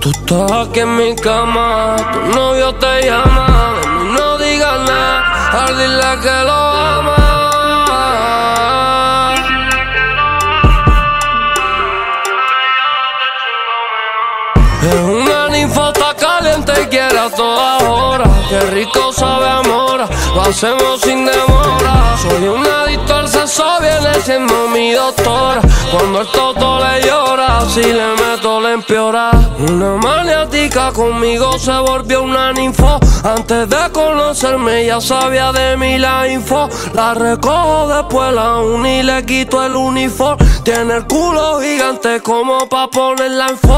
Tú estás aquí en mi cama, tu novio te llama, de mí no digas nada, al dile que lo ama. Es una ninfota caliente y quiere a todas horas. Qué rico sabe amor, lo hacemos sin demora. Soy un adicto al sexo, viene siendo mi doctora. Cuando el toto le llora, si le meto le empeora. Una maniática conmigo se volvió una ninfo. Antes de conocerme ya sabía de mí la info. La recojo después la uní y le quito el uniforme. Tiene el culo gigante como pa' ponerla en foto.